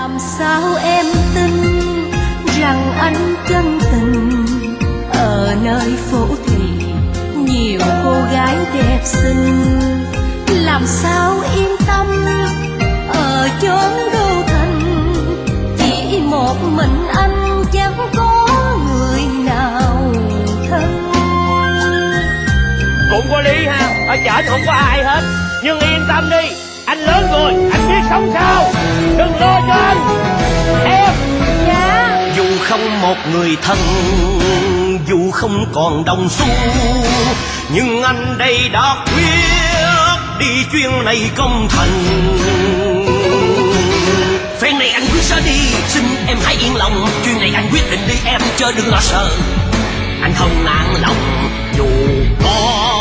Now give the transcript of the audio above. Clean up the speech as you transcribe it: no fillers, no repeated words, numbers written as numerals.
Làm sao em tin rằng anh chân tình, ở nơi phố thị nhiều cô gái đẹp xinh. Làm sao yên tâm ở chốn đô thành, chỉ một mình anh chẳng có người nào thân. Cũng có lý ha, ở chợ không có ai hết. Nhưng yên tâm đi, anh lớn rồi, anh biết sống sao. Đừng lo cho anh. Em. Dạ. Dù không một người thân, dù không còn đồng xu, nhưng anh đây đã quyết đi chuyến này công thành. Phen này anh quyết sẽ đi, xin em hãy yên lòng. Chuyến này anh quyết định đi em, chớ đừng lo sợ. Anh không nản lòng dù có